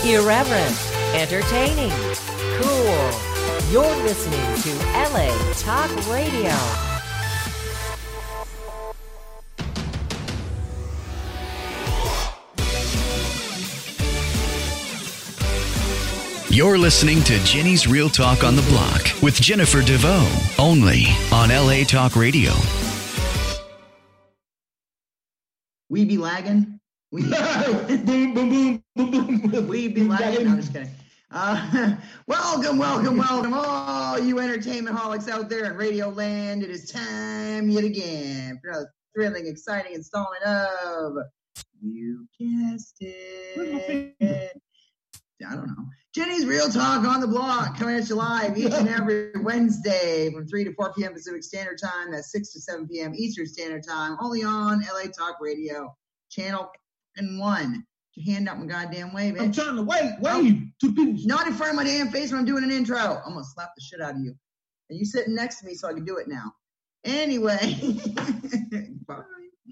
Irreverent, entertaining, cool. You're listening to LA Talk Radio. You're listening to Jenny's Real Talk on the Block with Jennifer DeVoe, only on LA Talk Radio. We be lagging. We be lagging. No, I'm just kidding. Welcome, all you entertainment holics out there in Radio Land. It is time yet again for another thrilling, exciting installment of You Guessed It. I don't know. Jenny's Real Talk on the Block, coming at you live each and every Wednesday from 3 to 4 p.m. Pacific Standard Time. That's 6 to 7 p.m. Eastern Standard Time, only on LA Talk Radio, channel 1. Your hand out my goddamn way, bitch. I'm trying to wave to people. Not in front of my damn face when I'm doing an intro. I'm going to slap the shit out of you. And you sitting next to me so I can do it now. Anyway. Bye.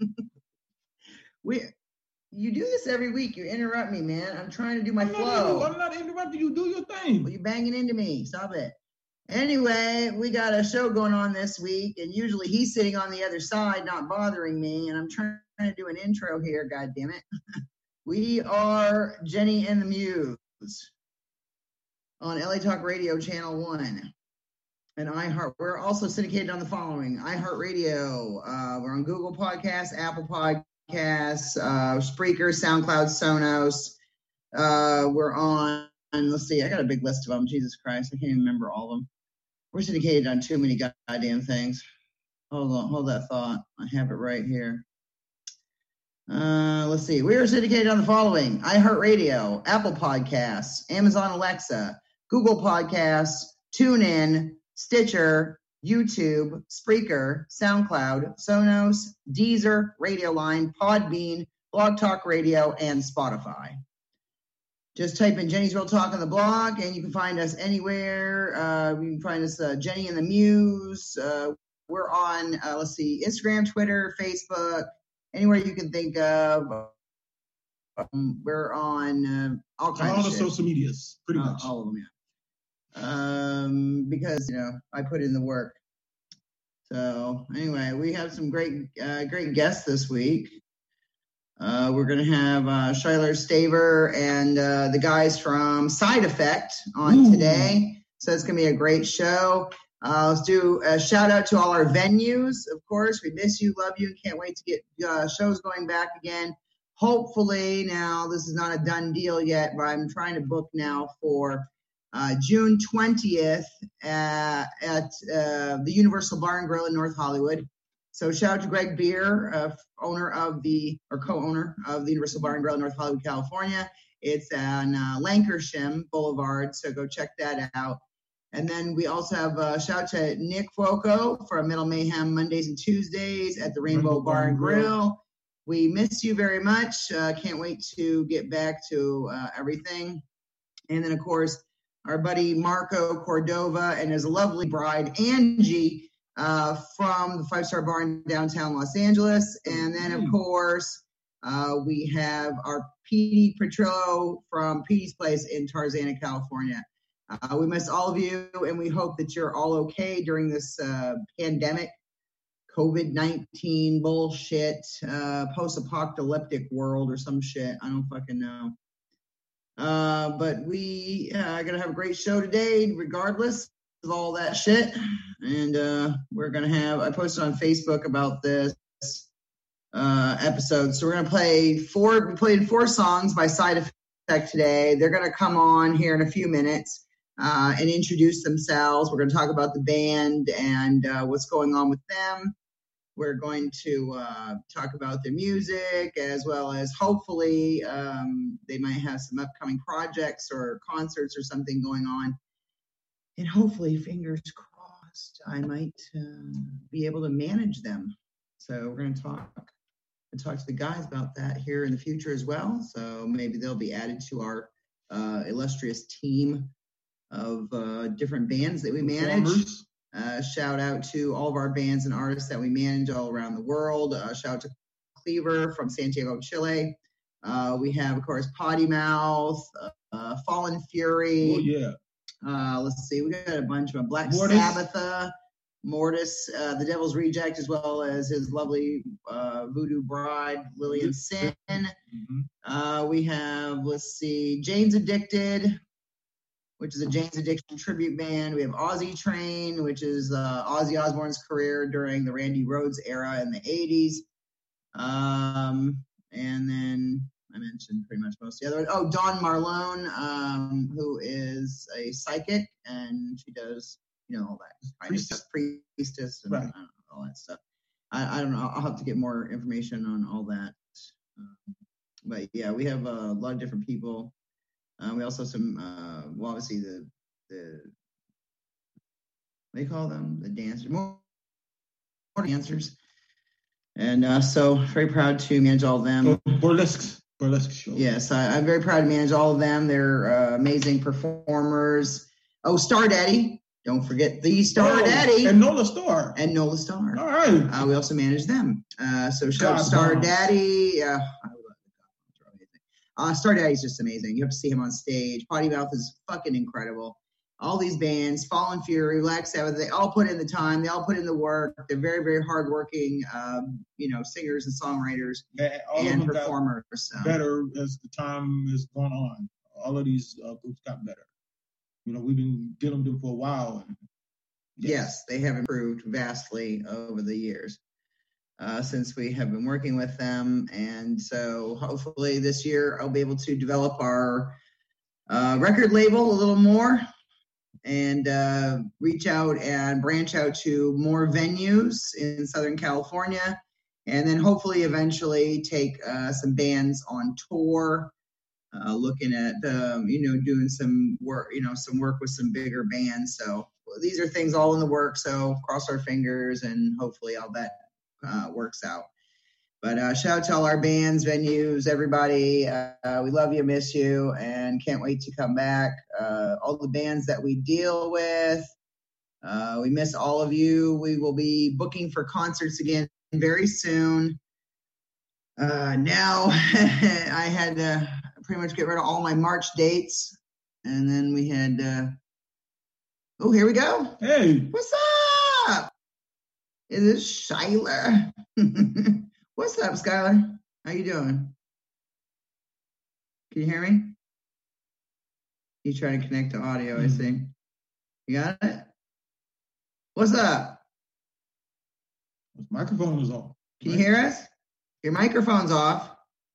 You do this every week. You interrupt me, man. I'm trying to do my flow. I'm not interrupting you. Do your thing. Well, you're banging into me. Stop it. Anyway, we got a show going on this week, and usually he's sitting on the other side, not bothering me, and I'm trying to do an intro here, God damn it. We are Jenny and the Muse on LA Talk Radio, Channel 1. And iHeart. We're also syndicated on the following: iHeartRadio. We're on Google Podcasts, Apple Podcasts, Spreaker, SoundCloud, Sonos. We're on, let's see, I got a big list of them. Jesus Christ, I can't even remember all of them. We're syndicated on too many goddamn things. Hold that thought. I have it right here. Let's see. We are syndicated on the following: iHeartRadio, Apple Podcasts, Amazon Alexa, Google Podcasts, TuneIn, Stitcher, YouTube, Spreaker, SoundCloud, Sonos, Deezer, Radio Line, Podbean, Blog Talk Radio, and Spotify. Just type in Jenny's Real Talk on the Block, and you can find us anywhere. You can find us Jenny and the Muse. We're on, Instagram, Twitter, Facebook, anywhere you can think of. We're on all kinds of the social medias, pretty much. All of them, yeah. Because I put in the work. So anyway, we have some great guests this week. We're gonna have Shyler Staver and the guys from Side Effect on today. So it's gonna be a great show. Let's do a shout out to all our venues. Of course, we miss you, love you, and can't wait to get shows going back again. Hopefully, now this is not a done deal yet, but I'm trying to book now for June 20th at the Universal Bar and Grill in North Hollywood. So shout out to Greg Beer, co-owner of the Universal Bar and Grill in North Hollywood, California. It's on Lankershim Boulevard, so go check that out. And then we also have a shout out to Nick Fuoco from Metal Mayhem Mondays and Tuesdays at the Rainbow Bar and Grill. We miss you very much. Can't wait to get back to everything. And then, of course, our buddy Marco Cordova and his lovely bride, Angie, from the 5-Star Bar in downtown Los Angeles. And then, of course, we have our Petey Petrillo from Petey's Place in Tarzana, California. We miss all of you, and we hope that you're all okay during this pandemic, COVID-19 bullshit, post-apocalyptic world or some shit. I don't fucking know. But we are going to have a great show today, regardless of all that shit. And we're going to have, I posted on Facebook about this episode. So we're going to play we played 4 songs by Side Effect today. They're going to come on here in a few minutes and introduce themselves. We're going to talk about the band and what's going on with them. We're going to talk about their music, as well as hopefully they might have some upcoming projects or concerts or something going on. And hopefully, fingers crossed, I might be able to manage them. So we're going to talk to the guys about that here in the future as well. So maybe they'll be added to our illustrious team of different bands that we manage. Shout out to all of our bands and artists that we manage all around the world. Shout out to Cleaver from Santiago, Chile. We have, of course, Potty Mouth, Fallen Fury. Oh yeah. Let's see, we got a bunch of Black Mortis. Sabbath, Mortis, the Devil's Reject, as well as his lovely voodoo bride, Lillian Sin. Mm-hmm. We have, let's see, Jane's Addicted, which is a Jane's Addiction tribute band. We have Ozzy Train, which is Ozzy Osbourne's career during the Randy Rhoads era in the 80s. And then I mentioned pretty much most of the other ones. Oh, Dawn Marlone, who is a psychic, and she does, all that kind of stuff, priestess, and Right. I don't know, all that stuff. I don't know. I'll have to get more information on all that. But yeah, we have a lot of different people. We also have some, obviously the what do you call them? The dancers, more dancers. And so very proud to manage all of them. Burlesque show. Yes, I'm very proud to manage all of them. They're amazing performers. Oh, Star Daddy. Don't forget the Star Daddy. And Nola Star. And Nola Star. All right. We also manage them. So show Star Daddy. Star Daddy's just amazing. You have to see him on stage. Potty Mouth is fucking incredible. All these bands, Fallen Fury, Black Sabbath, they all put in the time. They all put in the work. They're very, very hardworking, singers and songwriters and performers. Better as the time has gone on. All of these groups got better. We've been dealing with them for a while. Yes, they have improved vastly over the years since we have been working with them. And so hopefully this year I'll be able to develop our record label a little more and reach out and branch out to more venues in Southern California. And then hopefully eventually take some bands on tour, looking at, doing some work, some work with some bigger bands. So these are things all in the works. So cross our fingers and hopefully all that works out. But shout out to all our bands, venues, everybody. We love you, miss you, and can't wait to come back. All the bands that we deal with, we miss all of you. We will be booking for concerts again very soon. Now I had to pretty much get rid of all my March dates. And then we had, here we go. Hey. What's up? It is Shyler. What's up, Skylar? How you doing? Can you hear me? He's trying to connect to audio, I see. You got it? What's up? His microphone is off. Can you hear us? Your microphone's off.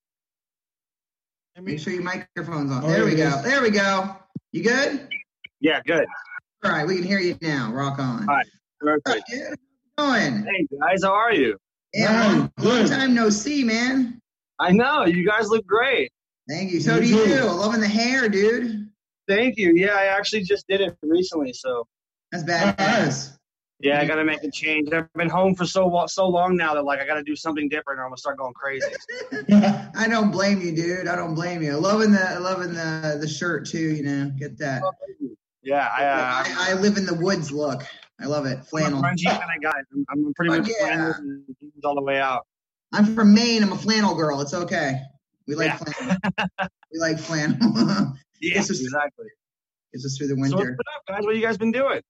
Make sure your microphone's on. There we go. There we go. You good? Yeah, good. All right, we can hear you now. Rock on. All right, perfect. How you doing? Hey, guys, how are you? Yeah, long time no see, man. I know. You guys look great. Thank you. So do you. Loving the hair, dude. Thank you. Yeah, I actually just did it recently, so. That's badass. Yeah, I got to make a change. I've been home for so long now that, I got to do something different or I'm going to start going crazy. I don't blame you, dude. I don't blame you. Loving the shirt, too, Get that. Yeah, I live in the woods look. I love it. Flannel. I'm a grungy kind of guy. I'm pretty much flannel and jeans all the way out. I'm from Maine. I'm a flannel girl. It's okay. We like flannel. We like flannel. Yeah, exactly. Gets us through the winter. So what's up, guys? What have you guys been doing?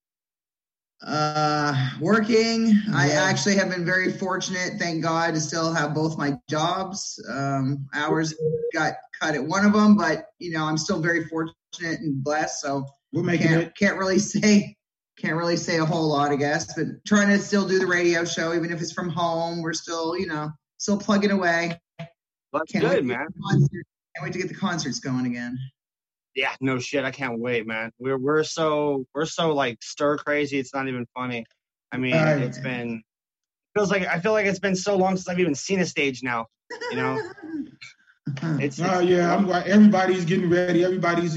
Working. Yeah. I actually have been very fortunate, thank God, to still have both my jobs. Hours got cut at one of them, but I'm still very fortunate and blessed. So we're making it. Can't really say a whole lot, I guess, but trying to still do the radio show, even if it's from home. We're still, still plugging away. That's good, man. Can't wait to get the concerts going again. Yeah, no shit. I can't wait, man. We're so stir crazy. It's not even funny. I mean, I feel like it's been so long since I've even seen a stage now. It's I'm glad everybody's getting ready. Everybody's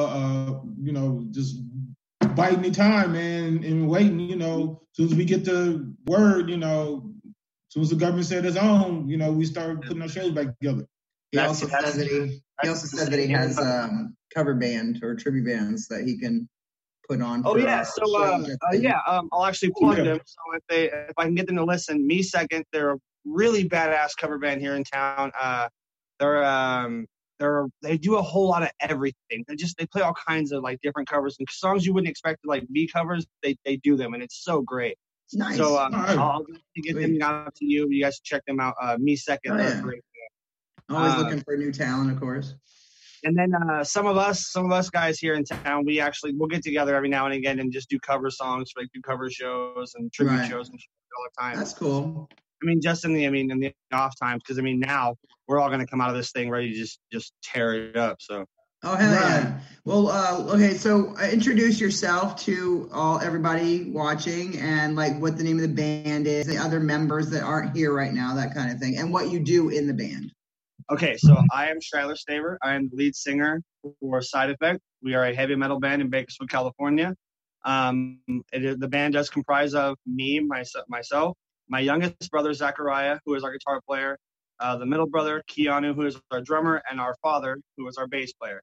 just biding their time, man, and waiting. As soon as we get the word, as soon as the government said it's on, we start putting our shows back together. He also said that he has cover band or tribute bands that he can put on. Oh yeah, so I'll actually plug them. So if I can get them to listen, Me Second, they're a really badass cover band here in town. They're They do a whole lot of everything. They play all kinds of like different covers and songs you wouldn't expect to like be covers. They do them, and it's so great. Nice. So I'll get them out to you. You guys should check them out. Me Second. Oh, yeah. Great. Always looking for new talent, of course. And then some of us guys here in town, we'll get together every now and again and just do cover songs, like do cover shows and tribute shows and shit all the time. That's cool. I mean, just in the off times, because I mean now we're all gonna come out of this thing ready to just tear it up. So. Oh hell yeah! Well, okay. So introduce yourself to everybody watching, and like what the name of the band is, the other members that aren't here right now, that kind of thing, and what you do in the band. Okay, so I am Schuyler Staver. I am the lead singer for Side Effect. We are a heavy metal band in Bakersfield, California. The band does comprise of me, myself, my youngest brother, Zachariah, who is our guitar player, the middle brother, Keanu, who is our drummer, and our father, who is our bass player.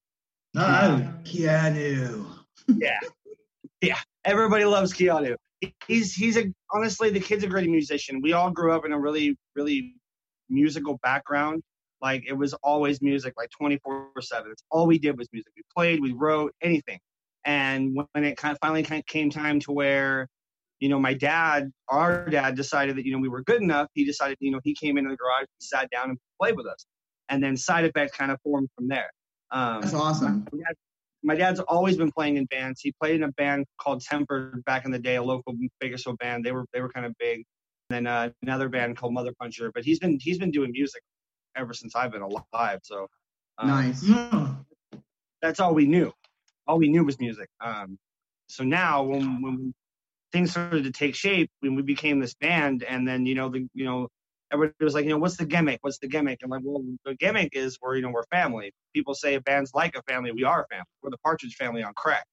Keanu. Yeah. Everybody loves Keanu. Honestly, the kid's a great musician. We all grew up in a really, really musical background. Like, it was always music, like 24/7. It's all we did was music. We played, we wrote, anything. And when it finally came time to where, our dad decided that, we were good enough. He decided, he came into the garage, sat down and played with us. And then Side Effect kind of formed from there. That's awesome. My dad's always been playing in bands. He played in a band called Tempered back in the day, a local Bakersfield band. They were kind of big. And then another band called Mother Puncher. But he's been doing music ever since I've been alive. So nice. That's all we knew. All we knew was music. So now when things started to take shape, when we became this band, and then everybody was like, what's the gimmick? What's the gimmick? And like, well, the gimmick is we're family. People say a band's like a family. We are a family. We're the Partridge Family on crack.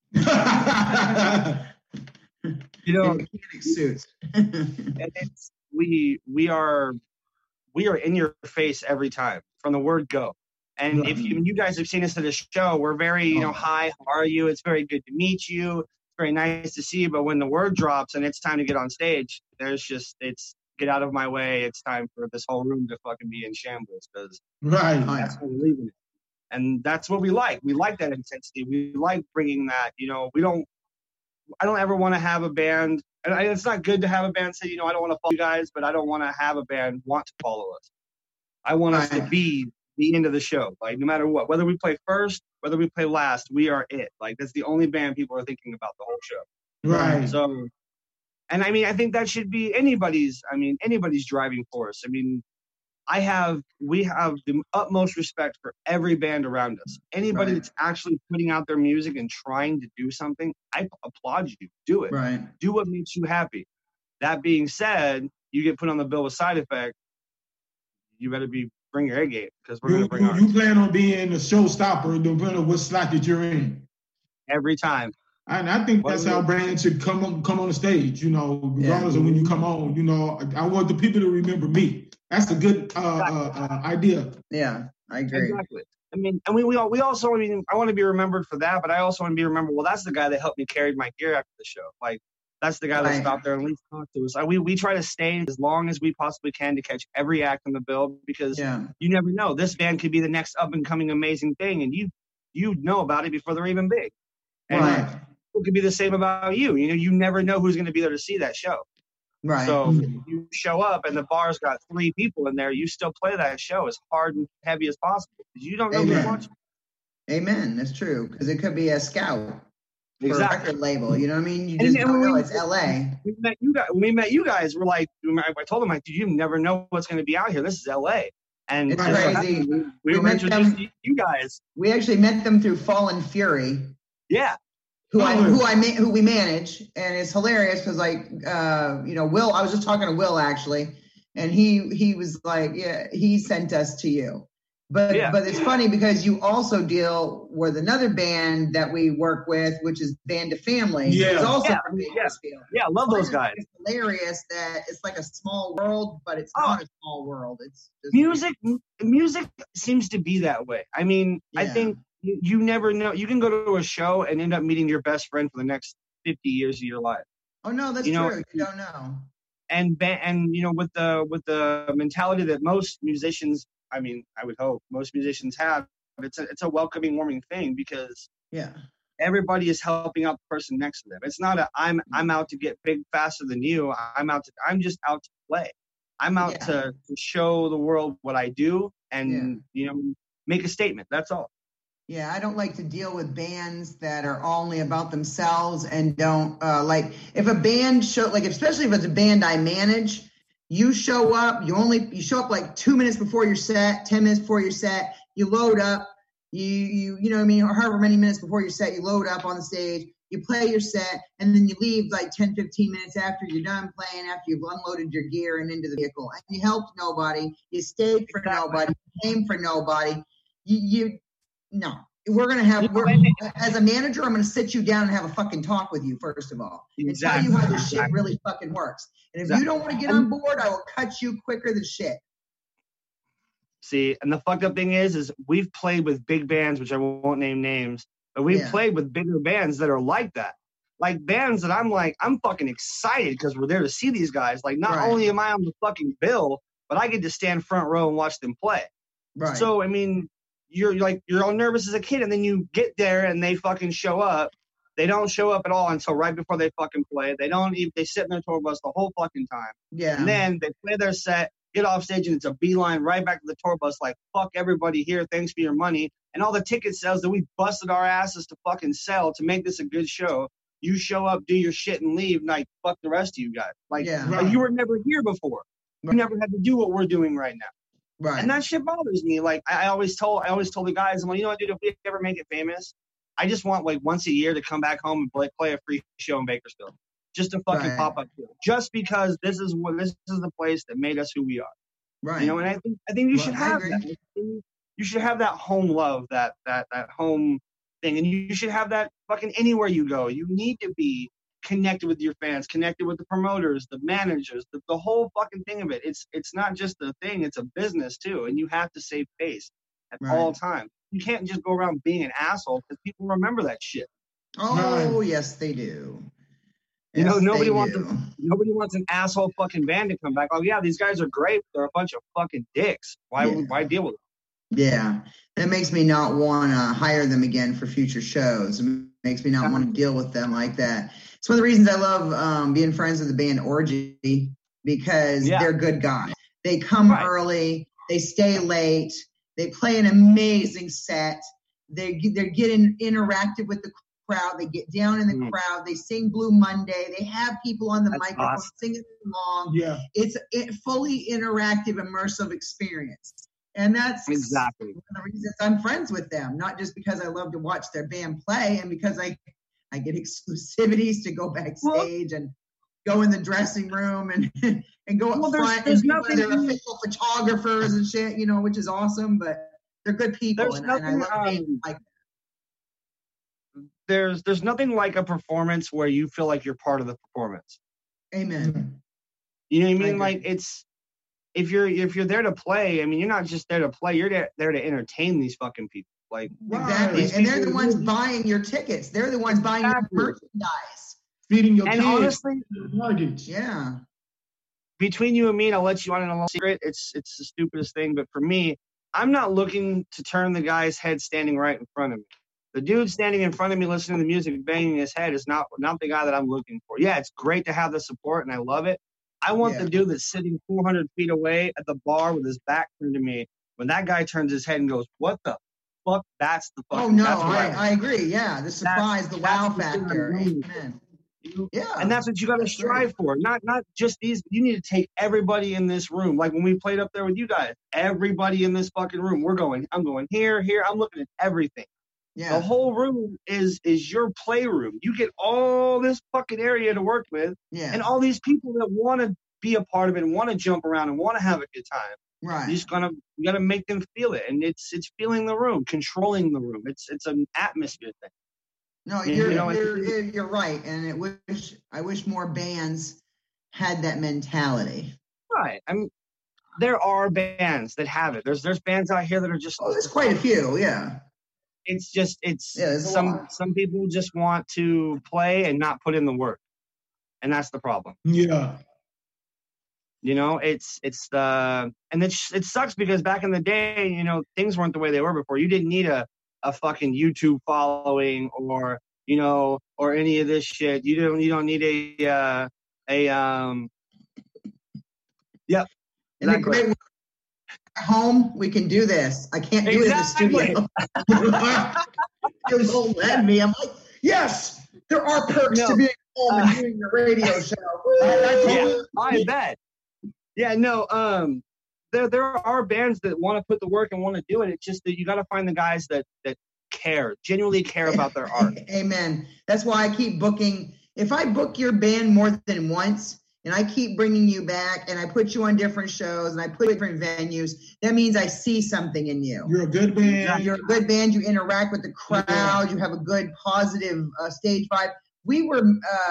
Suits. And we are in your face every time from the word go. And if you guys have seen us at a show, we're very, hi, how are you? It's very good to meet you. It's very nice to see you. But when the word drops and it's time to get on stage, it's get out of my way. It's time for this whole room to fucking be in shambles, because that's what we're leaving it. And that's what we like. We like that intensity. We like bringing that, I don't ever want to have a band. And it's not good to have a band say, I don't want to follow you guys, but I don't want to have a band want to follow us. I want us to be the end of the show. Like, no matter what, whether we play first, whether we play last, we are it. Like, that's the only band people are thinking about the whole show. Right. So, and I mean, I think that should be anybody's driving force. I mean, we have the utmost respect for every band around us. Anybody that's actually putting out their music and trying to do something, I applaud you. Do it. Right. Do what makes you happy. That being said, you get put on the bill with Side Effect, you better bring your A game, because we're going to bring ours. You plan on being a showstopper no matter what slot that you're in. Every time. And I think that's how bands should come on the stage, regardless of when you come on. I want the people to remember me. That's a good idea. Yeah, I agree. Exactly. I mean, and we also, I want to be remembered for that, but I also want to be remembered, well, that's the guy that helped me carry my gear after the show. Like, that's the guy that stopped there and at least talked to us. We try to stay as long as we possibly can to catch every act on the bill, because you never know. This band could be the next up-and-coming amazing thing, and you know about it before they're even big. And it could be the same about you. You never know who's going to be there to see that show. Right. So you show up and the bar's got 3 people in there, you still play that show as hard and heavy as possible, because you don't know who's watching. Amen. That's true, because it could be a scout for a record label. You know what I mean? You just don't know. It's LA. When we met you guys, we're like, I told them, like, dude, you never know what's going to be out here. This is LA. And it's crazy. We were introduced to you guys. We actually met them through Fallen Fury. Yeah. Who we manage, and it's hilarious because Will. I was just talking to Will actually, and he was like, he sent us to you, but it's funny because you also deal with another band that we work with, which is Band of Family. Yeah, it's also from Bakersfield. Yeah, I love those guys. It's hilarious that it's like a small world, but it's not a small world. It's just music seems to be that way. I mean, I think. You never know. You can go to a show and end up meeting your best friend for the next 50 years of your life. Oh no, that's true. You don't know. And with the mentality that most musicians I mean, I would hope most musicians have. It's a welcoming, warming thing because everybody is helping out the person next to them. It's not I'm out to get big faster than you. I'm just out to play. I'm out to show the world what I do and make a statement. That's all. Yeah, I don't like to deal with bands that are only about themselves and don't like if a band especially if it's a band I manage, you show up, you show up like 2 minutes before your set, 10 minutes before your set, you load up, you know what I mean, or however many minutes before your set, you load up on the stage, you play your set, and then you leave like 10, 15 minutes after you're done playing, after you've unloaded your gear and into the vehicle, and you helped nobody, you stayed for nobody, you came for nobody, no, we're going to have, as a manager, I'm going to sit you down and have a fucking talk with you, first of all, and tell you how this shit really fucking works. And if you don't want to get on board, I will cut you quicker than shit. See, and the fucked up thing is we've played with big bands, which I won't name names, but we've played with bigger bands that are like that. Like bands that I'm fucking excited because we're there to see these guys. Like, not only am I on the fucking bill, but I get to stand front row and watch them play. Right. So, I mean, you're all nervous as a kid, and then you get there and they fucking show up. They don't show up at all until right before they fucking play. They sit in their tour bus the whole fucking time. Yeah. And then they play their set, get off stage, and it's a beeline right back to the tour bus like, fuck everybody here, thanks for your money. And all the ticket sales that we busted our asses to fucking sell to make this a good show, you show up, do your shit, and leave, like, fuck the rest of you guys. Like you were never here before. You never had to do what we're doing right now. Right. And that shit bothers me. Like, I always told the guys, I'm like, you know what, dude, if we ever make it famous, I just want like once a year to come back home and play a free show in Bakersfield, just to fucking pop up here, just because this is the place that made us who we are. Right. You know, and I think you should have that. You should have that home love, that home thing, and you should have that fucking anywhere you go. You need to be connected with your fans, connected with the promoters, the managers, the whole fucking thing of it. It's not just a thing; it's a business too, and you have to save face at all times. You can't just go around being an asshole because people remember that shit. Oh, yes, they do. You know, nobody wants an asshole fucking band to come back. Oh yeah, these guys are great, but they're a bunch of fucking dicks. Why deal with them? Yeah, that makes me not want to hire them again for future shows. It makes me not want to deal with them like that. It's one of the reasons I love being friends with the band Orgy, because they're good guys. They come early, they stay late, they play an amazing set. They're getting interactive with the crowd. They get down in the crowd. They sing Blue Monday. They have people on the microphone singing along. Yeah. It's a fully interactive, immersive experience. And that's exactly one of the reasons I'm friends with them, not just because I love to watch their band play and because I get exclusivities to go backstage and go in the dressing room and go up front and be one of their official photographers and shit, you know, which is awesome, but they're good people and I love being like that. There's nothing like a performance where you feel like you're part of the performance. Amen. You know what I mean? Like it's if you're there to play, I mean, you're not just there to play, you're there to entertain these fucking people. Like exactly. And they're the ones buying your tickets. They're the ones buying your merchandise. Feeding your kids. Honestly, luggage. Yeah. Between you and me, and I'll let you on in a little secret, it's the stupidest thing, but for me, I'm not looking to turn the guy's head standing right in front of me. The dude standing in front of me listening to the music banging his head is not the guy that I'm looking for. Yeah, it's great to have the support, and I love it. I want the dude that's sitting 400 feet away at the bar with his back turned to me. When that guy turns his head and goes, what the fuck? That's the fuck. Oh, no, I agree. Yeah, the surprise, the wow factor. Amen. Yeah, and that's what you got to strive for. Not just these. You need to take everybody in this room. Like when we played up there with you guys, everybody in this fucking room. I'm going here. I'm looking at everything. Yeah. The whole room is your playroom. You get all this fucking area to work with, and all these people that want to be a part of it and want to jump around and want to have a good time. Right. You gotta make them feel it, and it's feeling the room, controlling the room. It's an atmosphere thing. No, you're right, and I wish more bands had that mentality. Right. I mean, there are bands that have it. There's bands out here that are just. Oh, there's quite a few. Yeah. It's just some people just want to play and not put in the work, and that's the problem. Yeah. You know, it sucks because back in the day, you know, things weren't the way they were before. You didn't need a fucking YouTube following or, you know, or any of this shit. You don't need yep. And the great at home, we can do this. I can't do it in the studio. It won't let me. I'm like, yes, there are perks to being home and doing your radio show. I bet. Yeah, no, there are bands that want to put the work and want to do it. It's just that you got to find the guys that genuinely care about their art. Amen. That's why I keep booking. If I book your band more than once, and I keep bringing you back, and I put you on different shows, and I put you in different venues, that means I see something in you. You're a good band. You're a good band. You interact with the crowd. Yeah. You have a good, positive stage vibe. We were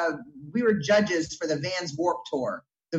judges for the Vans Warped Tour. The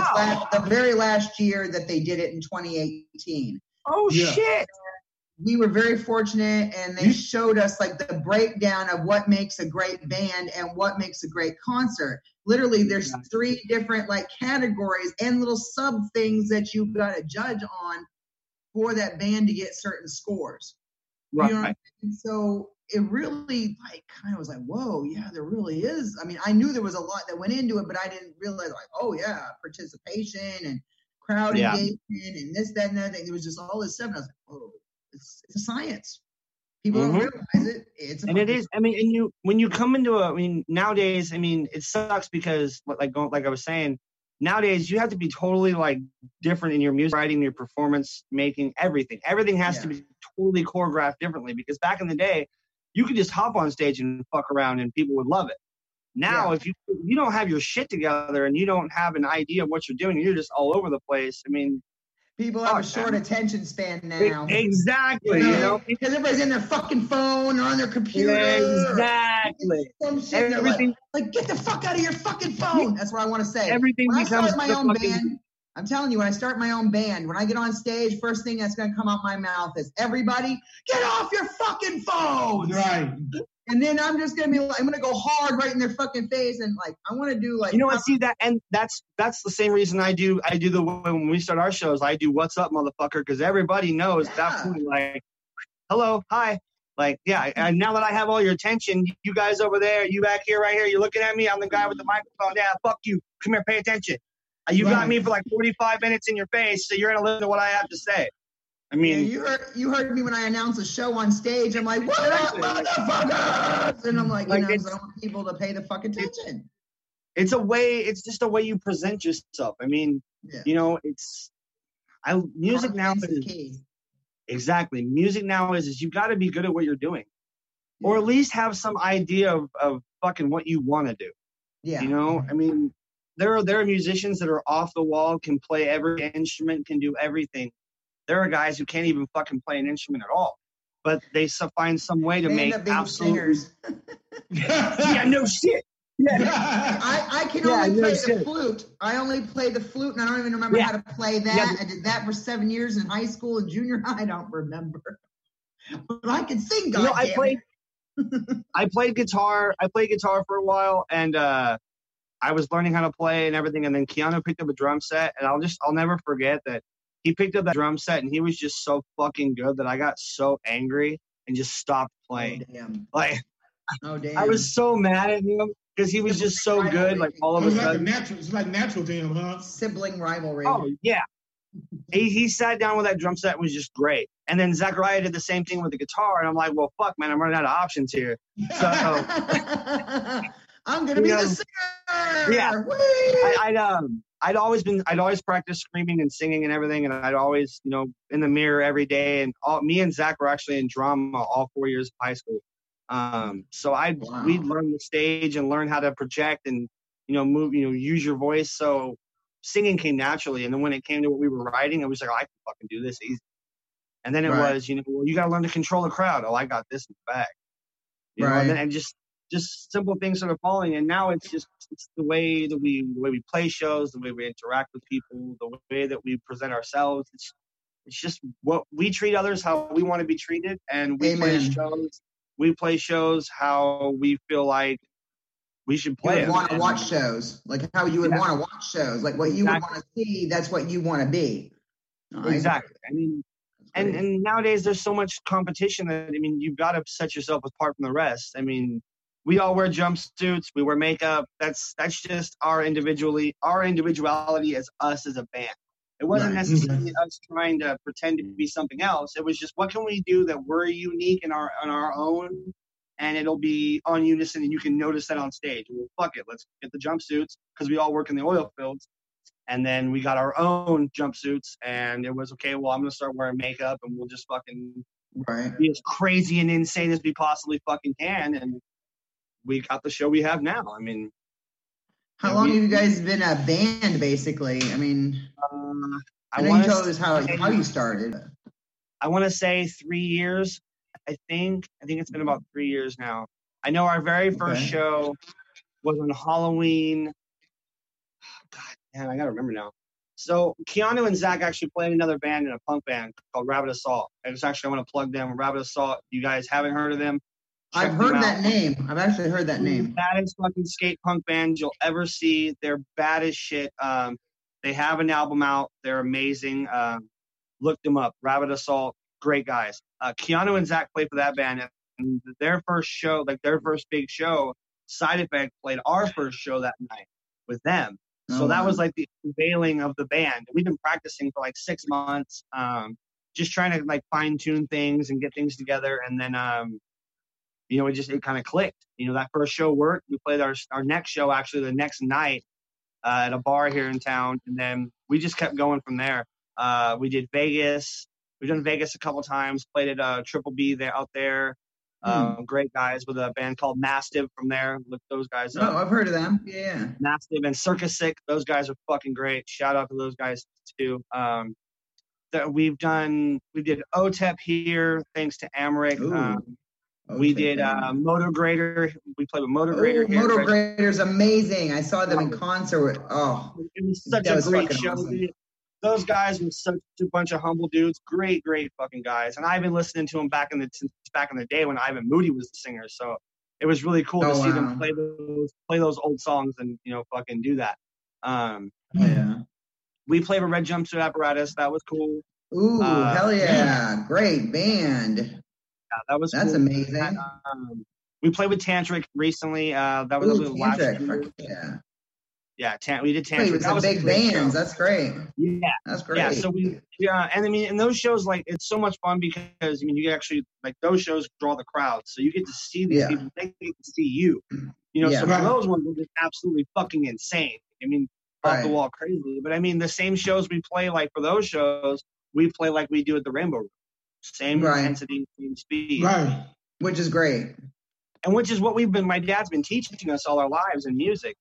very last year that they did it in 2018. Oh, shit. We were very fortunate, and they showed us like the breakdown of what makes a great band and what makes a great concert. Literally, there's 3 different like categories and little sub things that you got to judge on for that band to get certain scores. Right. You know what I mean? So it really like kind of was like, whoa, yeah, there really is. I mean, I knew there was a lot that went into it, but I didn't realize like, oh yeah, participation and crowd engagement and this, that, and that thing. It was just all this stuff. And I was like, oh. It's a science. People don't realize it. It is. I mean, when you come into nowadays, I mean, it sucks because like I was saying, nowadays you have to be totally like different in your music writing, your performance making, everything. Everything has to be totally choreographed differently because back in the day, you could just hop on stage and fuck around and people would love it. Now, if you don't have your shit together and you don't have an idea of what you're doing, you're just all over the place. I mean, people have a short attention span now. Exactly. You know? Because everybody's in their fucking phone or on their computer. Exactly. Everything. Like, get the fuck out of your fucking phone. That's what I want to say. Everything when becomes I start my own band, I'm telling you, when I start my own band, when I get on stage, first thing that's going to come out my mouth is, everybody, get off your fucking phones. Right. And then I'm just going to be like, I'm going to go hard right in their fucking face. And like, I want to do like, you know what, see that. And that's the same reason I do when we start our shows, I do what's up, motherfucker. Cause everybody knows that's like, hello, hi. Like, and now that I have all your attention, you guys over there, you back here, right here, you're looking at me. I'm the guy with the microphone. Yeah. Fuck you. Come here. Pay attention. You got me for like 45 minutes in your face. So you're going to listen to what I have to say. I mean, you heard me when I announced a show on stage. I'm like, what up, motherfuckers? And I'm like, I want people to pay the fuck attention. It's just a way you present yourself. I mean, you know, music now is key. Exactly. Music now is you got to be good at what you're doing, or at least have some idea of fucking what you want to do. Yeah. You know, I mean, there are musicians that are off the wall, can play every instrument, can do everything. There are guys who can't even fucking play an instrument at all, but they find some way to make absolute singers. Yeah, no shit. Yeah. I can only play the flute. I only play the flute, and I don't even remember how to play that. Yeah. I did that for 7 years in high school and junior high. I don't remember, but I can sing. I played guitar. I played guitar for a while, and I was learning how to play and everything. And then Keanu picked up a drum set, and I'll never forget that. He picked up that drum set, and he was just so fucking good that I got so angry and just stopped playing. Oh, damn. Like, damn. I was so mad at him because he was just so good. Like, all of a sudden. It's like natural to him, huh? Sibling rivalry. Oh, yeah. He sat down with that drum set and was just great. And then Zachariah did the same thing with the guitar, and I'm like, well, fuck, man, I'm running out of options here. So I'm going to be the singer. Yeah. I'd always practiced screaming and singing and everything, and I'd always, you know, in the mirror every day. And me and Zach were actually in drama all 4 years of high school. So we'd learn the stage and learn how to project and, you know, move, you know, use your voice. So singing came naturally. And then when it came to what we were writing, it was like, I can fucking do this easy. And then it was, you know, well, you got to learn to control the crowd. Oh, I got this in the bag. You know, and just simple things sort of falling. And now it's the way that we play shows, the way we interact with people, the way that we present ourselves. It's just what we treat others, how we want to be treated. And we play shows how we feel like we should You play would them. want to watch shows, like how you would want to watch shows, like what you would want to see. That's what you want to be. Exactly. I mean, and nowadays there's so much competition that, I mean, you've got to set yourself apart from the rest. I mean, we all wear jumpsuits, we wear makeup. That's just our individuality as us as a band. It wasn't necessarily us trying to pretend to be something else. It was just, what can we do that we're unique in our own, and it'll be on unison, and you can notice that on stage. Well, fuck it, let's get the jumpsuits, because we all work in the oil fields. And then we got our own jumpsuits, and it was, okay, well, I'm going to start wearing makeup, and we'll just fucking be as crazy and insane as we possibly fucking can. And we got the show we have now. I mean, how long have you guys been a band, basically? I mean, I know you told us how you started. I want to say 3 years. I think it's been about 3 years now. I know our very first show was on Halloween. God, man, I gotta remember now. So Keanu and Zach actually played another band in a punk band called Rabbit Assault. And it's actually, I want to plug them. Rabbit Assault. You guys haven't heard of them? I've heard that name. I've actually heard that name. Baddest fucking skate punk band you'll ever see. They're bad as shit. They have an album out. They're amazing. Look them up. Rabbit Assault. Great guys. Keanu and Zach played for that band. And their first show, like their first big show, Side Effect played our first show that night with them. So that was like the unveiling of the band. We've been practicing for like 6 months, just trying to like fine tune things and get things together. And then, it kind of clicked. That first show worked. We played our next show actually the next night at a bar here in town. And then we just kept going from there. We did Vegas. We've done Vegas a couple times, played at Triple B out there. Great guys with a band called Mastiff from there. Look those guys up. Oh, I've heard of them. Yeah. Mastiff and Circus Sick. Those guys are fucking great. Shout out to those guys too. We did OTEP here, thanks to Amric. We did Moto Grader. We played with Moto Grader here. Moto Grader's amazing. I saw them in concert. It was such a great show. Awesome. Those guys were such a bunch of humble dudes. Great fucking guys. And I've been listening to them since back in the day when Ivan Moody was the singer. So it was really cool to see them play those old songs and fucking do that. We played with Red Jumpsuit Apparatus. That was cool. Ooh, hell yeah! Great band. Yeah, that's cool. Amazing. We played with Tantric recently. That was the last year. Yeah, we did Tantric. That was big bands. That's great. Yeah, that's great. Yeah, so and I mean, in those shows, like, it's so much fun because you actually, like, those shows draw the crowd, so you get to see these people. They get to see you. So for those ones, they're just absolutely fucking insane. I mean, off the wall crazy. But I mean, the same shows we play, like for those shows, we play like we do at the Rainbow Room. Same intensity, same speed. Right. Which is great. And which is what my dad's been teaching us all our lives in music.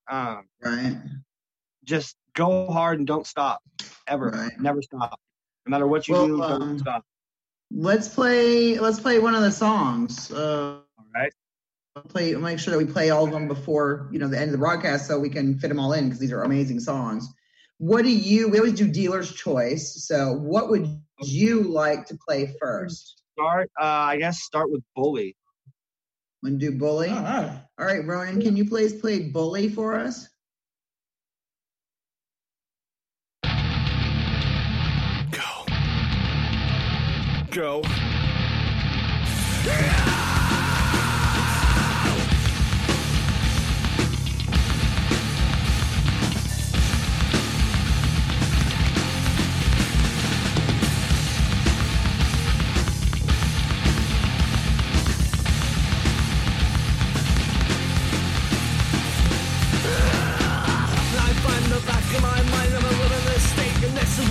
Just go hard and don't stop. Ever. Right. Never stop. No matter what you do, don't stop. Let's play one of the songs. All right. Make sure that we play all of them before, the end of the broadcast so we can fit them all in because these are amazing songs. We always do dealer's choice. So what would you like to play first? Start with Bully. Want to do Bully? All right, Ronan, can you please play Bully for us? Go.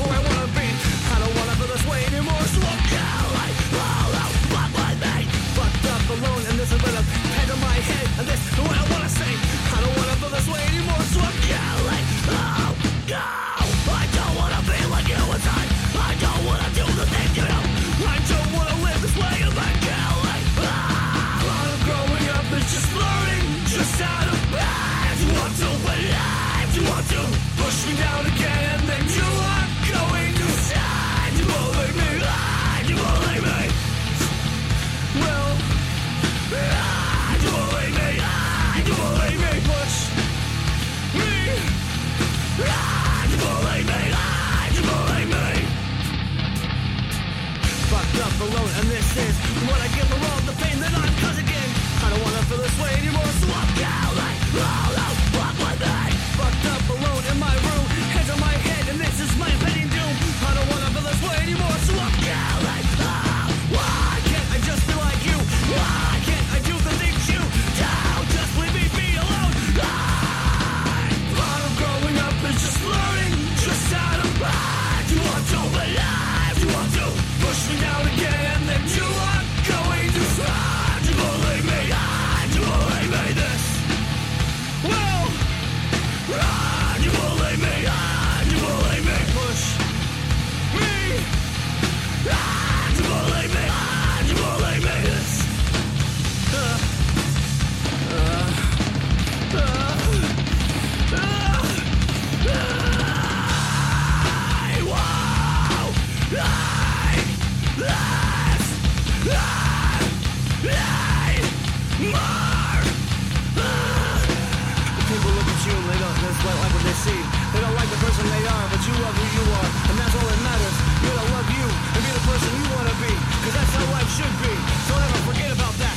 Fuck others won't like what they see. They don't like the person they are, but you love who you are, and that's all that matters. You gotta love you and be the person you wanna be, cause that's how life should be. Don't ever forget about that.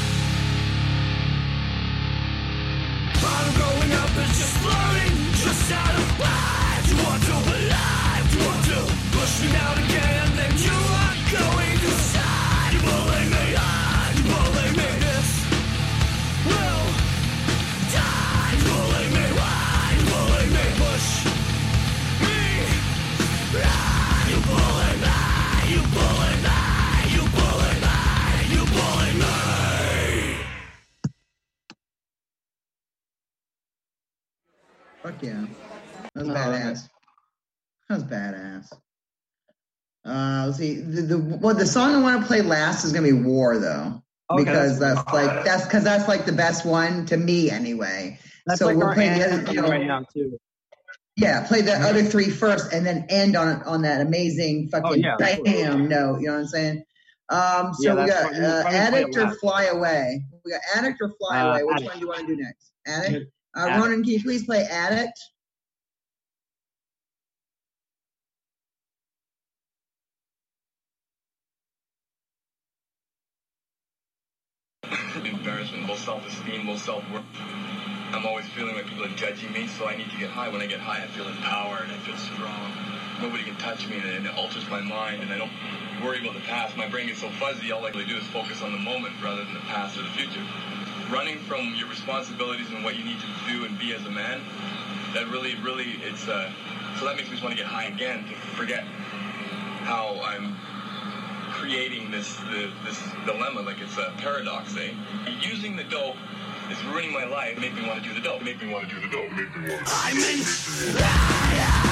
I'm growing up is just learning, just out of mind. You want to believe, you want to push me down again, then you are going to side. You believe me, you believe me, this will die. You believe me, why? You believe me, push me. You believe me, you believe me, you believe me, you believe me. Fuck yeah. That was badass. That was badass. Let's see. The song I want to play last is gonna be War though. Okay, because that's like the best one to me anyway. That's so like we'll play the other right now too. Yeah, play the other three first and then end on that amazing fucking bam note, you know what I'm saying? So we got Addict or Fly Away. We got Addict or Fly Away. Which one do you want to do next? Addict? Ronan, can you please play Addict? Embarrassment, low self-esteem, low self-worth. I'm always feeling like people are judging me, so I need to get high. When I get high, I feel empowered, I feel strong. Nobody can touch me, and it alters my mind, and I don't worry about the past. My brain gets so fuzzy, all I can do is focus on the moment rather than the past or the future. Running from your responsibilities and what you need to do and be as a man, that really, it's, so that makes me just want to get high again, to forget how I'm creating this dilemma, like it's a paradox, eh? Using the dope is ruining my life, make me want to do the dope, make me want to do the dope, make me want to I'm in...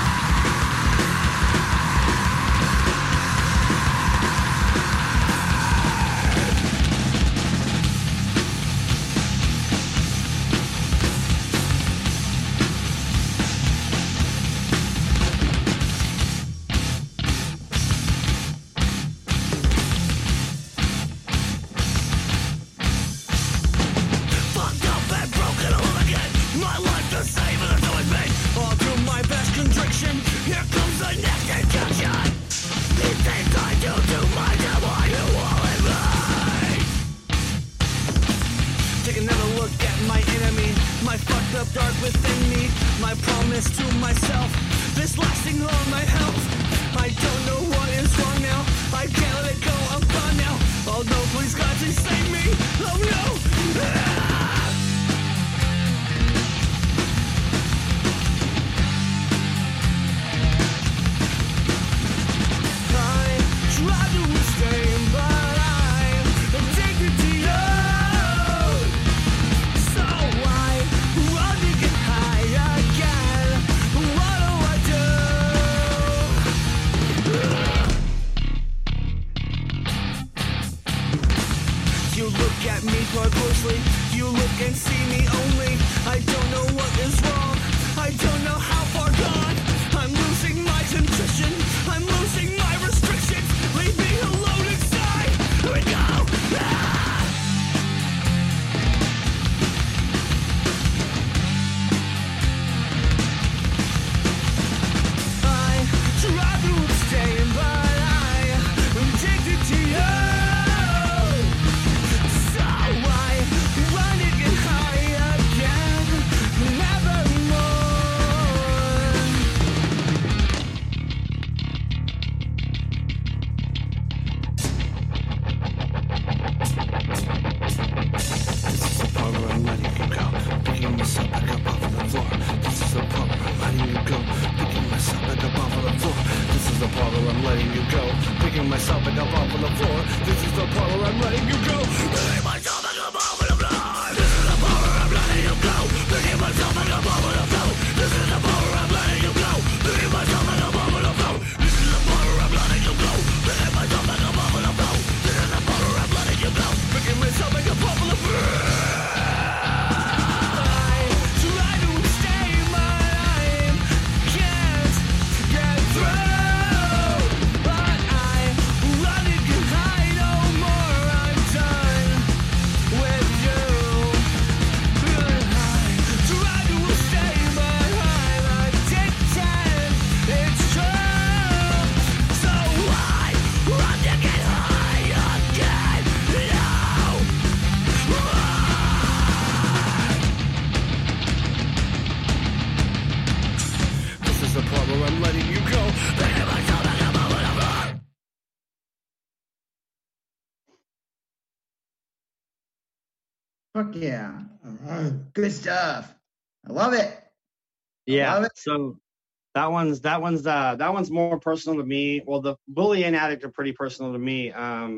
Fuck yeah. All right. Good stuff. I love it. Yeah. love it. So that one's more personal to me. Well, the Bully and Addict are pretty personal to me.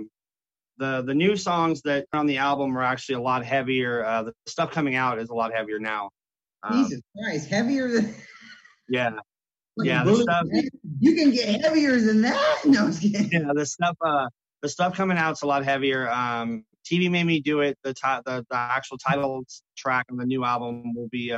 The new songs that are on the album are actually a lot heavier. The stuff coming out is a lot heavier now. Jesus Christ, heavier than Yeah. Like Yeah, a the bullet? stuff. You can get heavier than that. No, I'm just kidding. Yeah, the stuff coming out's a lot heavier. TV made me do it. The actual title track on the new album will be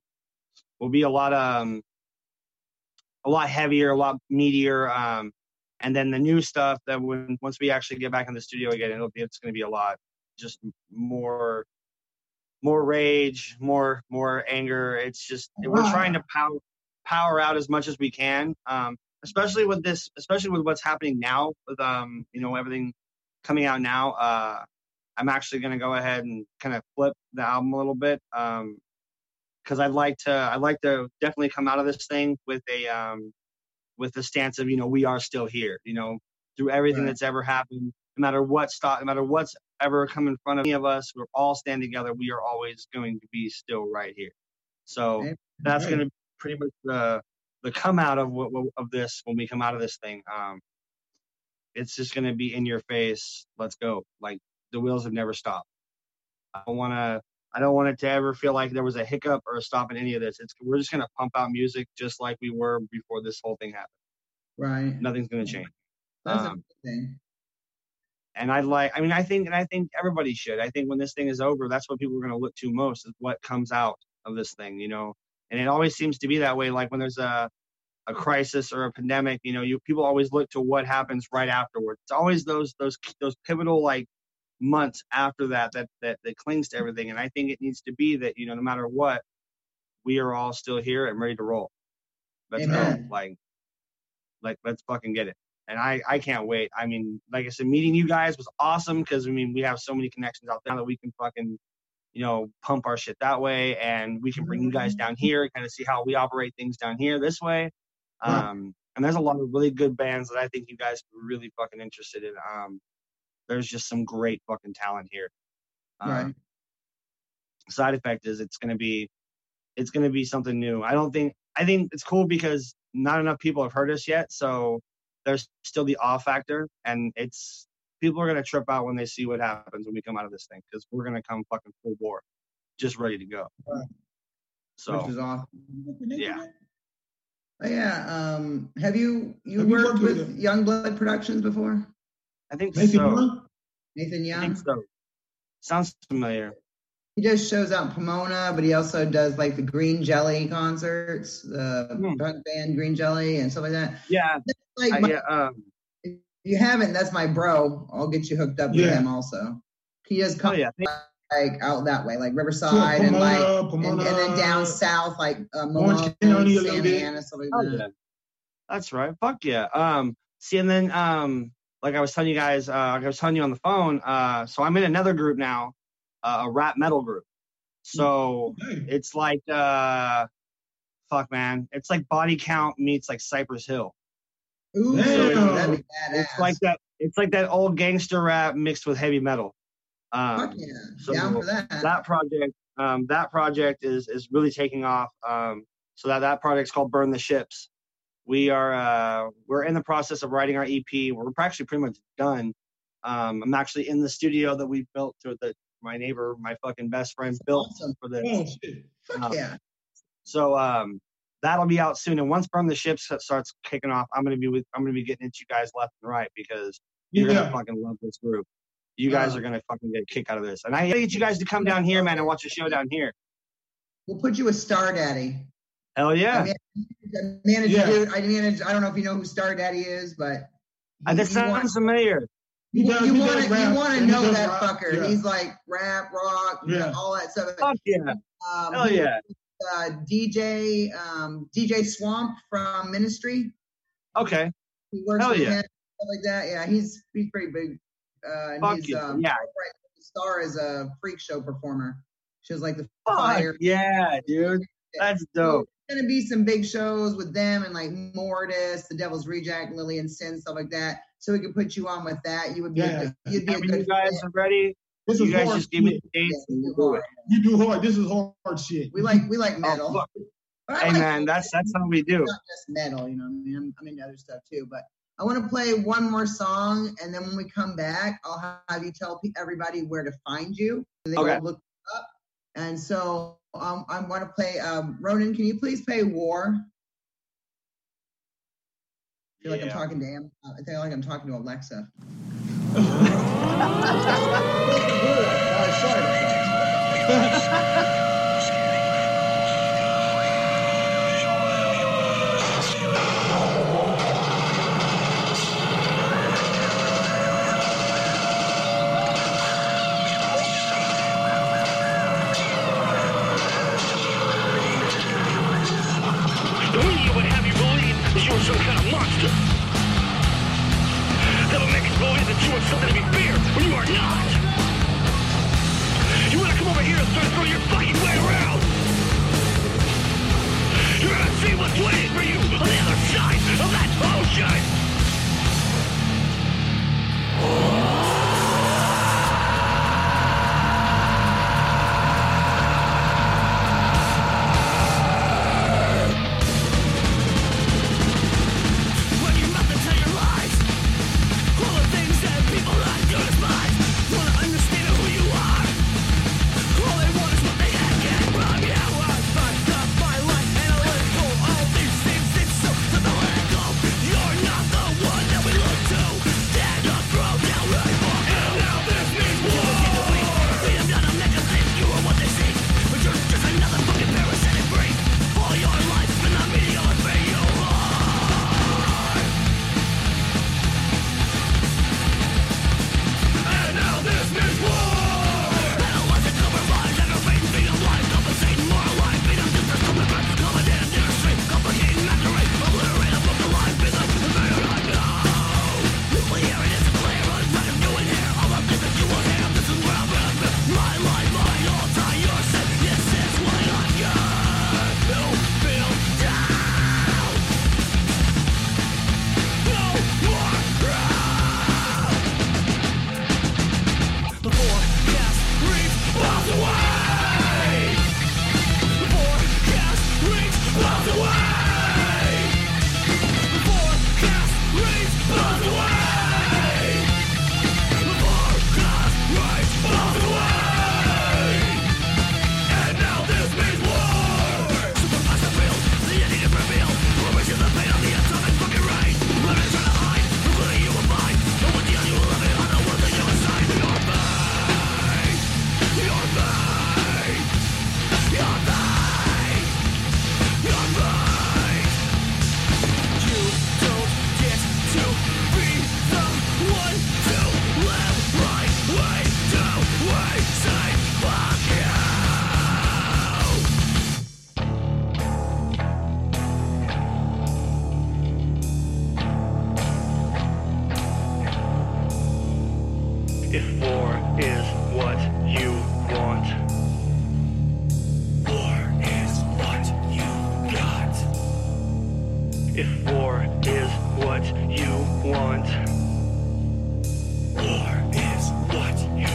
a lot heavier, a lot meatier. And then the new stuff that once we actually get back in the studio again, it's going to be a lot just more rage, more anger. It's just we're trying to power out as much as we can. Especially with what's happening now with everything coming out now. I'm actually going to go ahead and kind of flip the album a little bit because I'd like to definitely come out of this thing with the stance of we are still here. Through everything that's ever happened, no matter what's ever come in front of any of us, we're all stand together. We are always going to be still right here. So that's going to be pretty much the come out of this when we come out of this thing. It's just going to be in your face. Let's go. Like the wheels have never stopped. I don't want it to ever feel like there was a hiccup or a stop in any of this. We're just going to pump out music just like we were before this whole thing happened. Right. Nothing's going to change. That's a good thing. And I think everybody should. I think when this thing is over, that's what people are going to look to most is what comes out of this thing, And it always seems to be that way. Like when there's a crisis or a pandemic, people always look to what happens right afterwards. It's always those pivotal like months after that clings to everything. And I think it needs to be that no matter what, we are all still here and ready to roll. Let's go. Like let's fucking get it. And I can't wait. I mean, like I said, meeting you guys was awesome because we have so many connections out there that we can fucking pump our shit that way, and we can bring you guys down here, kind of see how we operate things down here this way. And there's a lot of really good bands that I think you guys are really fucking interested in. There's just some great fucking talent here. Side effect is it's gonna be something new. I think it's cool because not enough people have heard us yet, so there's still the awe factor, and people are gonna trip out when they see what happens when we come out of this thing because we're gonna come fucking full bore, just ready to go. So which is awesome. Yeah. Oh, yeah. Have you worked with Youngblood Productions before? I think Nathan so. Young? Nathan Young? I think so. Sounds familiar. He does shows out in Pomona, but he also does like the Green Jelly concerts, the punk band Green Jelly and stuff like that. Yeah. If you haven't, that's my bro. I'll get you hooked up with him also. He does come like out that way, like Riverside Pomona, and then down south, like Malone, Santa Ana, stuff like that. Yeah. That's right. Fuck yeah. See, and then like I was telling you guys, like I was telling you on the phone, so I'm in another group now, a rap metal group. So it's like fuck man, it's like Body Count meets like Cypress Hill. Ooh, that'd be badass. It's like that old gangster rap mixed with heavy metal. Fuck yeah, so down for that. That project is really taking off. So that project's called Burn the Ships. We're in the process of writing our EP. We're actually pretty much done. I'm actually in the studio that we built that my neighbor, my fucking best friend, built for this. Oh shit! Fuck yeah! So that'll be out soon. And once Burn the Ships starts kicking off, I'm gonna be getting into you guys left and right because you're gonna fucking love this group. You guys are gonna fucking get a kick out of this. And I get you guys to come down here, man, and watch a show down here. We'll put you with Star Daddy. Hell yeah! I don't know if you know who Star Daddy is, but that sounds familiar. You want to know that fucker. Yeah. He's like rap, rock, all that stuff. Fuck yeah! Hell yeah! DJ Swamp from Ministry. Okay. He works with him, stuff like that. Yeah, he's pretty big. Fuck yeah! Star is a freak show performer. She was like the fire. Yeah, dude. That's dope. There's gonna be some big shows with them and like Mortis, The Devil's Reject, Lillian Sin, stuff like that. So we could put you on with that. You would be you'd be a good you guys are ready. This You is guys hard just give me shit. the dates Yeah, and we'll do it. You do hard. This is hard shit. We like metal. look. But I Hey like man, that's how we do. not just metal, you know what I mean? I'm into other stuff too, but I want to play one more song, and then when we come back, I'll have you tell everybody where to find you. So they Okay. go look up. And so I want to play, Ronan, can you please play War? I feel like I'm talking to him. I feel like I'm talking to Alexa. Sorry. The media would have you believe that you were some kind of monster. That would make us believe that you were something to be feared when you are not. You want to come over here and throw your fucking way around. You're gonna see what's waiting for you on the other side of that ocean. Run your mouth and tell your lies. All the things that people like to despise. Wanna understand who you are. All they want is what they can get from you. I fucked up my life and I let go. All these things, it's so simple to let go. You're not the one that we look to. Stand up, throw down, right for. And now this means war. We have done a make us think you are what they seek. But you're just another fucking parasitic freak. All your life in the media will pay you hard. And now this means war. Adolescent compromise, aggravating, being alive, compensating, moral life, being a different commitment, competent industry, complicating, mastery, obliterate a book of life, be the better I know. Nuclear it is clear, I'm not doing here, all the things that you will hear, this is where I'm gonna be. My life, my altar, your sin, this is what I'm gonna feel down. No more ground. The forecast reads miles away. The forecast reads miles away. The forecast reads miles away. The forecast reads miles away. And now this means war. Supervisor field, the ending is revealed. Rumors of the pain of the atomic fucking rain. What is trying to hide, including you and mine. No one deal you will love it on the world that you assign. Your pain, your pain, your pain, your pain. You don't get to be the one to live right way to we say fuck you. If war is what you want, war is what you got. If war is what you want, war is what you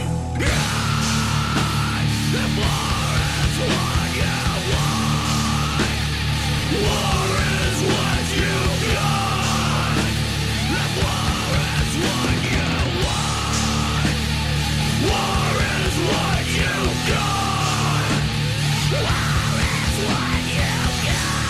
got. If war is what you want, war is what you got. If war is what you want, war is what you got. War is what you got.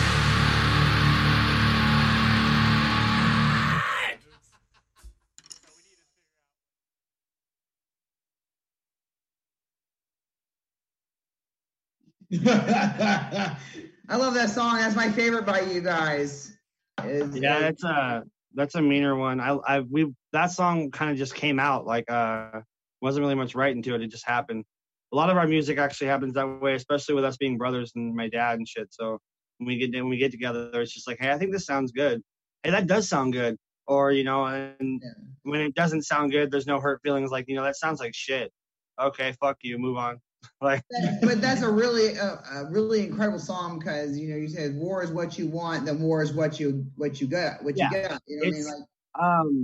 I love that song. That's my favorite by you guys. Yeah, that's a meaner one. That song kind of just came out, like wasn't really much writing to it. It just happened. A lot of our music actually happens that way, especially with us being brothers and my dad and shit. So when we get together, it's just like, hey, I think this sounds good. Hey, that does sound good. Or, you know, and when it doesn't sound good, there's no hurt feelings. Like, you know, that sounds like shit. Okay, fuck you, move on. Like, but that's a really incredible song, because, you know, you said war is what you want, then war is what you got. You know what I mean? Like,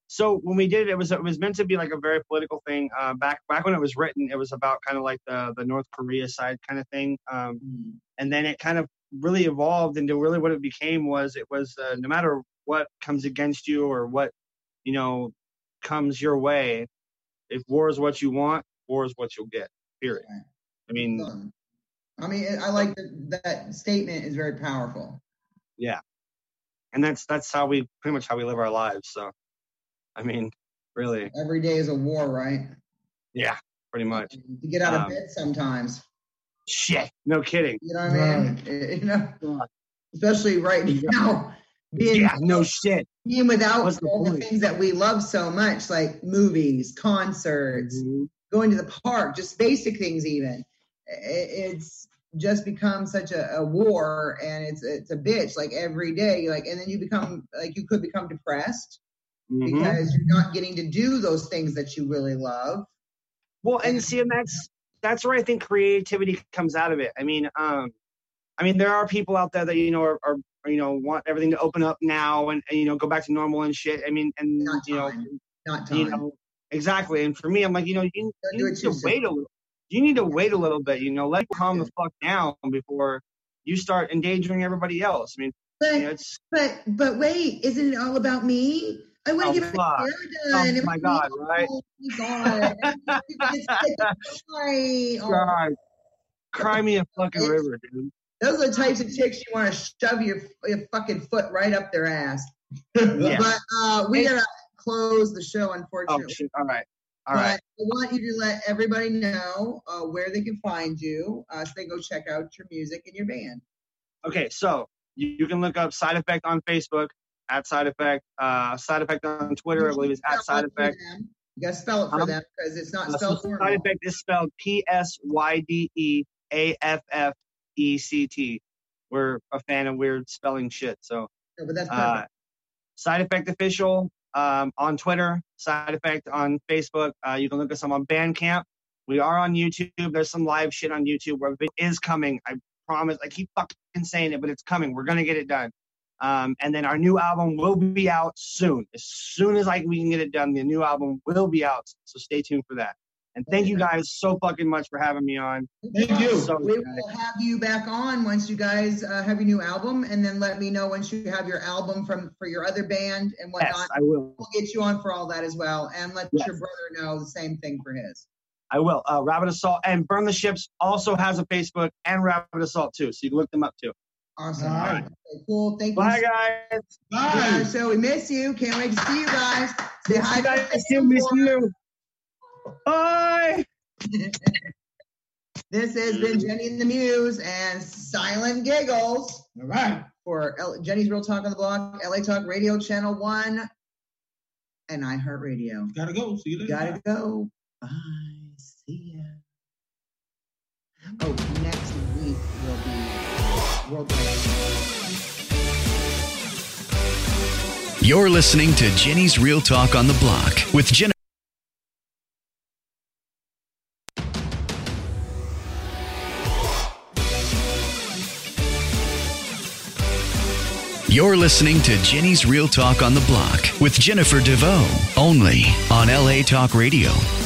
So when we did it, it was meant to be like a very political thing. Back when it was written, it was about kind of like the North Korea side kind of thing. And then it kind of really evolved into really what it became was no matter what comes against you or what, comes your way, if war is what you want, war is what you'll get, period. I mean, I like that statement is very powerful. Yeah. And that's pretty much how we live our lives. So, I mean, really. Every day is a war, right? Yeah, pretty much. To get out of bed sometimes. Shit, no kidding. You know what I mean? Especially right now. No shit. Being without all the things that we love so much, like movies, concerts, going to the park, just basic things even. It's just become such a war, and it's a bitch, like every day. And then you could become depressed because you're not getting to do those things that you really love. Well, and that's where I think creativity comes out of it. I mean, there are people out there that are want everything to open up now and go back to normal and shit. I mean, and not time. Exactly. And for me, I'm like, you need to wait a little. You need to wait a little bit. Let it calm the fuck down before you start endangering everybody else. I mean, but wait, isn't it all about me? I want to get my hair done. Oh my God, right? God. Cry me a fucking river, dude. Those are the types of chicks you want to shove your fucking foot right up their ass. Yeah. But we gotta close the show, unfortunately. Oh shit! All right. I want you to let everybody know where they can find you, so they go check out your music and your band. Okay, so you can look up Side Effect on Facebook at Side Effect. Side Effect on Twitter, I believe, is at Side Effect. You gotta spell it for them because it's not spelled for Side Effect is spelled PSYDEAFFECT. We're a fan of weird spelling shit, so. But that's perfect. Side Effect Official on Twitter, Side Effect on Facebook. You can look us up on Bandcamp. We are on YouTube. There's some live shit on YouTube where it is coming. I promise. I keep fucking saying it, but it's coming. We're gonna get it done. And then our new album will be out soon. As soon as we can get it done, the new album will be out. So stay tuned for that. And thank you guys so fucking much for having me on. Thank you. We will have you back on once you guys have your new album, and then let me know once you have your album for your other band and whatnot. Yes, I will. We'll get you on for all that as well, and let your brother know the same thing for his. I will. Rabbit Assault and Burn the Ships also has a Facebook and Rabbit Assault too, so you can look them up too. Awesome. All right. Okay, cool. Thank you. Bye, guys. Bye. So we miss you. Can't wait to see you guys. Say hi. I still miss you. Bye. This has been Jenny and the Muse and Silent Giggles. All right. For Jenny's Real Talk on the Block, LA Talk Radio Channel 1, and iHeartRadio. Gotta go. See you later. Gotta go. Bye. See ya. Oh, next week will be Worldwide. You're listening to Jenny's Real Talk on the Block with Jennifer. You're listening to Jenny's Real Talk on the Block with Jennifer DeVoe, only on LA Talk Radio.